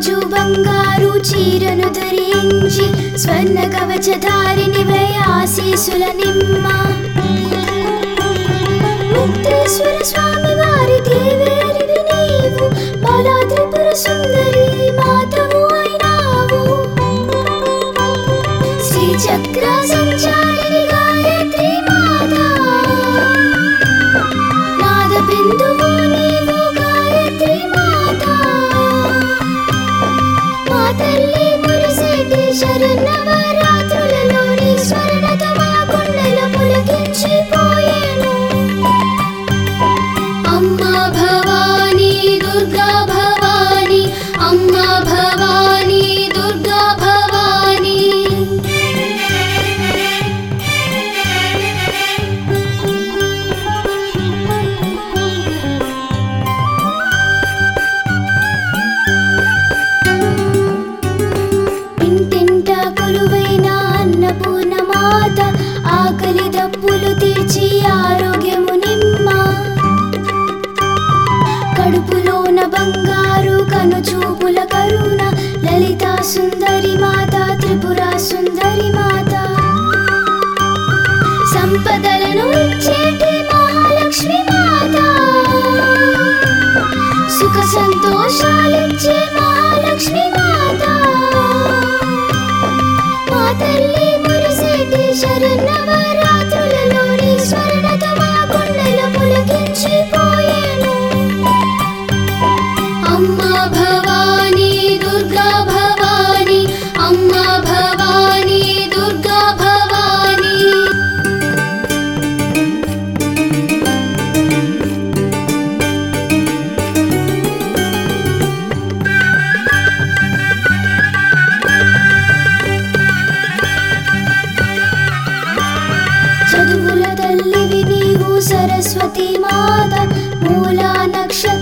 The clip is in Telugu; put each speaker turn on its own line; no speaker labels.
రోజు బంగారు చీరను ధరించి స్వర్ణ కవచధారిణివై ఆశీసుల నిమ్మ ముక్తేశ్వర స్వామి వారి దేవేరివి నీవు బాలా త్రిపుర సుందరి మాతవు అయినావు శ్రీ చక్ర సంచారిణి గాయత్రి మాత నాద బిందువు నీవు గాయత్రి మాత మా తల్లి మురిసేటి శరన్నవరాత్రులలోని స్వర్ణత మా గుండెలో పులకించిపోయేను అమ్మా భవానీ దుర్గా భవానీ అమ్మా భవానీ దుర్గా భవానీ ఇంటింటా కొలువైన అన్నపూర్ణ మాత ఆకలి దప్పులు తీర్చి ఆరోగ్యము నిమ్మ కడుపులోన బంగారు కనుచూపుల కరుణ లలితా సుందరి మాత త్రిపుర సుందరి మాత సంపదలను ఇచ్చేటి మహాలక్ష్మి మాత సుఖ సంతోషాలిచ్చే మహాలక్ష్మి మాత మా తల్లి మురిసేటి శరన్నవరాత్రులలోని స్వర్ణత మా గుండెలో పులకించిపోయేను అమ్మా భవానీ దుర్గా భవానీ అమ్మా భవానీ దుర్గా భవానీ చదువుల తల్లివి నీవు సరస్వతి మాత మూలా నక్షత్ర